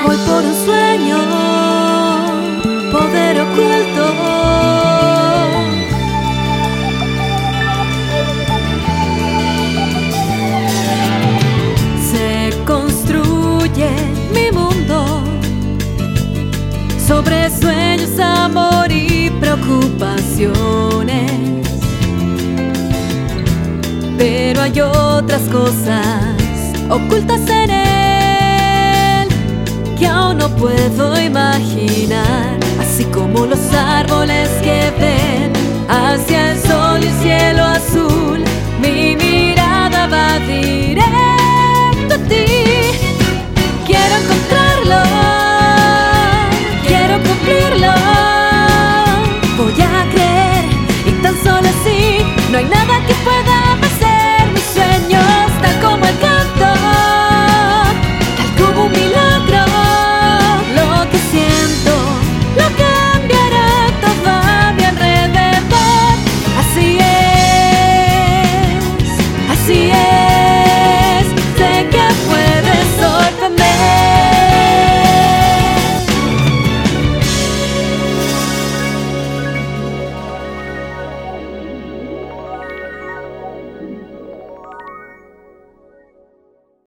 Voy por un sueño, poder oculto. Se construye mi mundo sobre sueños, amor y preocupaciones. Pero hay otras cosas ocultas en él que aún no puedo imaginar. Así como los árboles que ven hacia el sol y el cielo azul, mi mirada va directa